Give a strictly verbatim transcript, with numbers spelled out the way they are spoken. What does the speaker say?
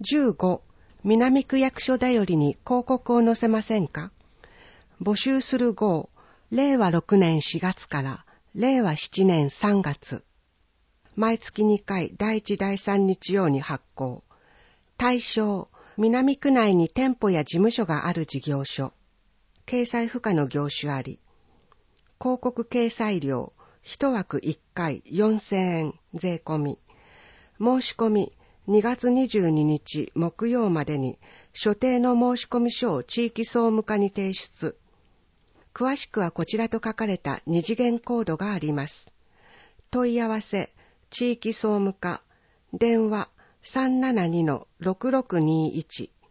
じゅうご、南区役所だよりに広告を載せませんか？募集する号、れいわろくねんしがつかられいわななねんさんがつ。毎月にかいだいいちだいさん日曜に発行。対象、南区内に店舗や事務所がある事業所。掲載不可の業種あり。広告掲載料、いちわくいっかいよんせんえん税込み。申し込み、にがつにじゅうににち木曜までに所定の申込書を地域総務課に提出。詳しくはこちらと書かれた二次元コードがあります。問い合わせ、地域総務課、電話 さんななにのろくろくにいち